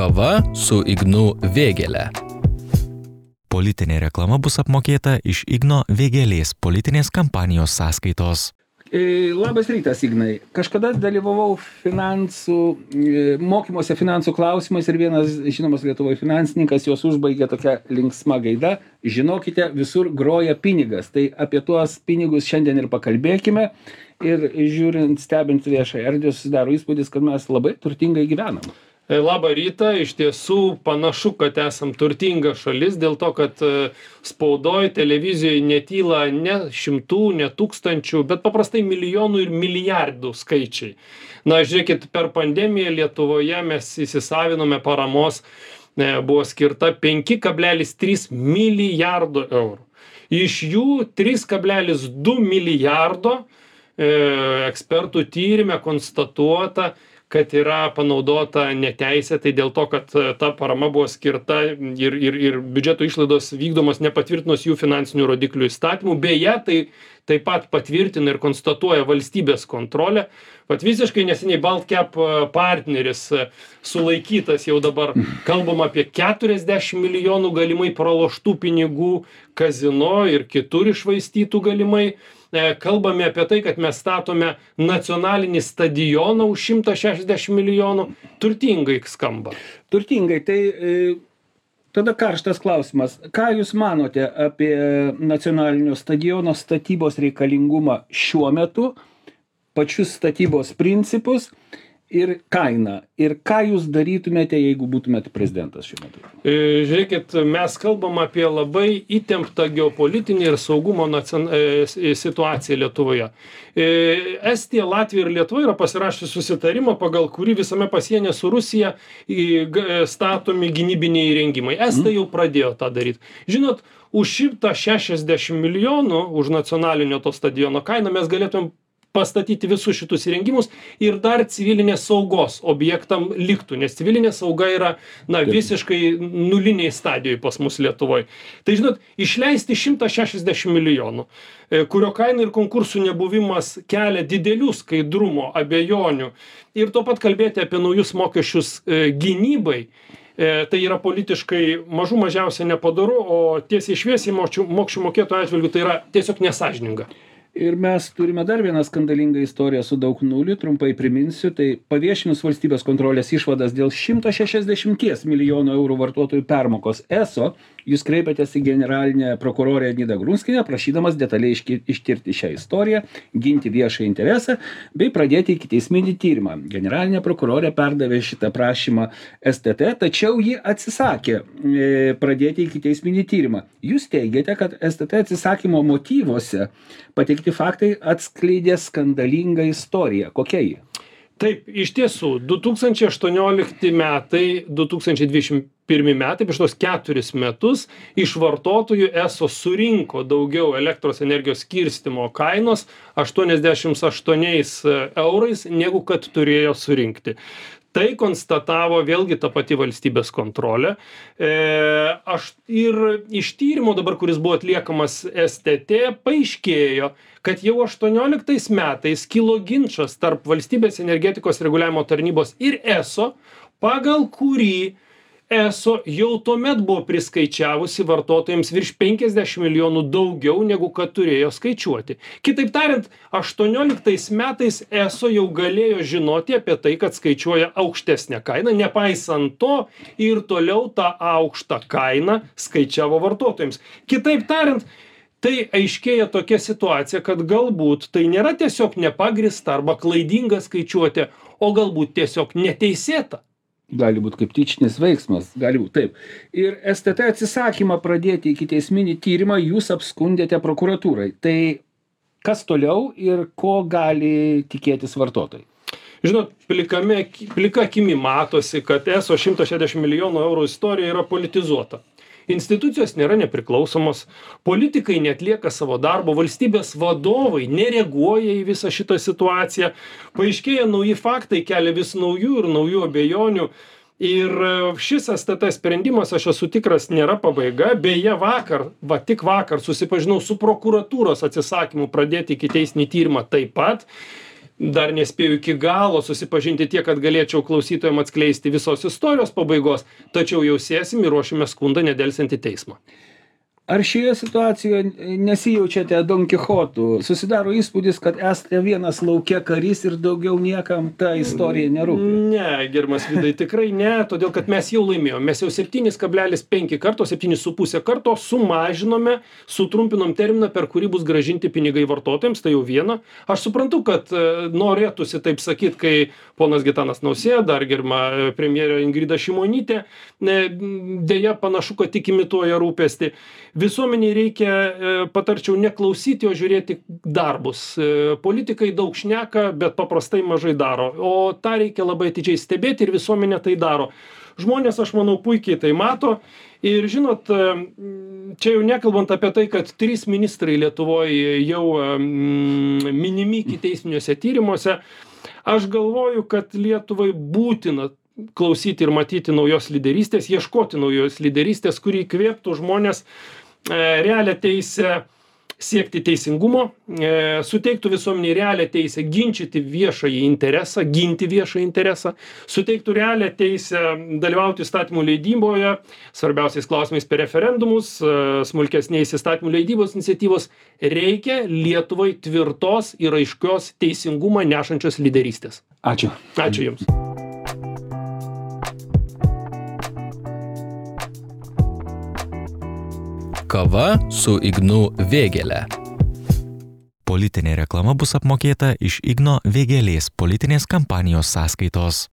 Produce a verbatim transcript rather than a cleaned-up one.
Kava su Ignu Vėgėle. Politinė reklama bus apmokėta iš Igno Vėgėlės politinės kampanijos sąskaitos. Labas rytas, Ignai. Kažkada dalyvavau finansų, mokymuose finansų klausimais ir vienas žinomas Lietuvoje finansininkas jos užbaigė tokia linksma gaida. Žinokite, visur groja pinigas. Tai apie tuos pinigus šiandien ir pakalbėkime. Ir žiūrint, stebint viešą erdvę, susidaro įspūdis, kad mes labai turtingai gyvenam. Labą rytą, iš tiesų panašu, kad esam turtinga šalis, dėl to, kad spaudoj, televizijoje netyla ne šimtų, ne tūkstančių, bet paprastai milijonų ir milijardų skaičiai. Na, žiūrėkit, per pandemiją Lietuvoje mes įsisavinome paramos, buvo skirta penki kablelis trys milijardo eurų. Iš jų trys kablelis du milijardo ekspertų tyrime konstatuota, kad yra panaudota neteisėtai dėl to, kad ta parama buvo skirta ir, ir, ir biudžeto išlaidos vykdomos nepatvirtinus jų finansinių rodiklių įstatymų. Beje, tai taip pat patvirtina ir konstatuoja valstybės kontrolė. Vat visiškai neseniai Baltcap partneris sulaikytas jau dabar. Kalbam apie keturiasdešimt milijonų galimai praloštų pinigų kazino ir kitur iššvaistytų galimai. Kalbame apie tai, kad mes statome nacionalinį stadioną už šimtą šešiasdešimt milijonų. Turtingai skamba. Turtingai, tai e, tada karštas klausimas. Ką Jūs manote apie nacionalinio stadiono statybos reikalingumą šiuo metu, pačius statybos principus ir kainą? Ir ką Jūs darytumėte, jeigu būtumėte prezidentas šiuo metu? Žiūrėkit, mes kalbam apie labai įtemptą geopolitinį ir saugumo nacion... situaciją Lietuvoje. Estija, Latvija ir Lietuva yra pasirašę susitarimą, pagal kurį visame pasienyje su Rusija statomi gynybiniai įrengimai. Estai jau pradėjo tą daryti. Žinot, už šimtą šešiasdešimt milijonų už nacionalinio to stadiono kainą mes galėtumėm pastatyti visus šitus įrengimus ir dar civilinės saugos objektam liktų, nes civilinė sauga yra na, visiškai nuliniai stadijoje pas mus Lietuvoje. Tai žinot, išleisti šimtą šešiasdešimt milijonų, kurio kaina ir konkursų nebuvimas kelia didelių skaidrumo abejonių ir tuo pat kalbėti apie naujus mokesčius gynybai, tai yra politiškai mažų mažiausia nepadoru, o tiesiai šviesiai mokesčių mokėtojų atžvilgiu tai yra tiesiog nesąžininga. Ir mes turime dar vieną skandalingą istoriją su daug nulių, trumpai priminsiu, tai paviešinus valstybės kontrolės išvadas dėl šimto šešiasdešimt milijonų eurų vartotojų permokos E S O, Jūs kreipėtės į generalinę prokurorę Nidą Grunskienę, prašydamas detaliai ištirti šią istoriją, ginti viešą interesą, bei pradėti ikiteisminį tyrimą. Generalinė prokurorė perdavė šitą prašymą S T T, tačiau ji atsisakė e, pradėti ikiteisminį tyrimą. Jūs teigiate, kad S T T atsisakymo motyvuose pateikti faktai atskleidė skandalingą istoriją. Kokia ji? Taip, iš tiesų, du tūkstančiai aštuoniolikti metai, du tūkstančiai dvidešimt pirmi metai, prieš tos keturis metus, iš vartotojų E S O surinko daugiau elektros energijos skirstymo kainos aštuoniasdešimt aštuoniais eurais, negu kad turėjo surinkti. Tai konstatavo vėlgi ta pati valstybės kontrolė. E, aš ir iš tyrimo dabar, kuris buvo atliekamas S T T, paaiškėjo, kad jau aštuonioliktais metais kilo ginčas tarp Valstybės energetikos reguliavimo tarnybos ir E S O, pagal kurį E S O jau tuomet buvo priskaičiavusi vartotojams virš penkiasdešimt milijonų daugiau, negu kad turėjo skaičiuoti. Kitaip tariant, aštuonioliktais metais E S O jau galėjo žinoti apie tai, kad skaičiuoja aukštesnę kainą, nepaisant to ir toliau tą aukštą kainą skaičiavo vartotojams. Kitaip tariant, tai aiškėja tokia situacija, kad galbūt tai nėra tiesiog nepagrįsta arba klaidinga skaičiuoti, o galbūt tiesiog neteisėta. Gali būti kaip tyčinis veiksmas, gali būti taip. Ir S T T atsisakymą pradėti ikiteisminį tyrimą jūs apskundėte prokuratūrai. Tai kas toliau ir ko gali tikėtis vartotojai? Žinot, plikame, plika akimi matosi, kad E S O šimtas šešiasdešimt milijonų eurų istorija yra politizuota. Institucijos nėra nepriklausomos, politikai neatlieka savo darbo, valstybės vadovai nereaguoja į visą šitą situaciją, paaiškėja nauji faktai, kelia vis naujų ir naujų abejonių. Ir šis S T T sprendimas, aš esu tikras, nėra pabaiga. Beje, vakar, va tik vakar susipažinau su prokuratūros atsisakymu pradėti ikiteisminį tyrimą taip pat. dar nespėjau iki galo susipažinti tiek, kad galėčiau klausytojams atskleisti visos istorijos pabaigos, tačiau jau sėsim ir ruošime skundą nedelsiant į teismą. Ar šioje situacijoje nesijaučiate Don Kichotų? Susidaro įspūdis, kad esate vienas lauke karys ir daugiau niekam ta istorija nerūpi. Ne, gerbiamas Vidai, tikrai ne, todėl kad mes jau laimėjome. Mes jau septyni kablelis penki karto, septyni su puse karto sumažinome, sutrumpinom terminą, per kurį bus grąžinti pinigai vartotojams, tai jau viena. Aš suprantu, kad norėtųsi taip sakyti, kai ponas Gitanas Nausėda, ar gerbiama premjerė Ingrida Šimonytė, deja panašu, kad tik imituoja rūpestį. Visuomeniai reikia, patarčiau, neklausyti, o žiūrėti darbus. Politikai daug šneka, bet paprastai mažai daro. O tą reikia labai atidžiai stebėti ir visuomenė tai daro. Žmonės, aš manau, puikiai tai mato. Ir žinot, čia jau nekalbant apie tai, kad trys ministrai Lietuvoje jau minimi ikiteisminiuose tyrimuose, aš galvoju, kad Lietuvai būtina klausyti ir matyti naujos lyderystės, ieškoti naujos lyderystės, kuri įkvėptų žmonės realią teisę siekti teisingumo, suteiktų visuomeniai realią teisę ginčyti viešąjį interesą, ginti viešąjį interesą, suteiktų realią teisę dalyvauti įstatymų leidyboje, svarbiausiais klausimais per referendumus, smulkesniais įstatymų leidybos iniciatyvos. Reikia Lietuvai tvirtos ir aiškios teisingumą nešančios lyderystės. Ačiū. Ačiū Jums. Kava su Ignu Vėgėle. Politinė reklama bus apmokėta iš Igno Vėgėlės politinės kampanijos sąskaitos.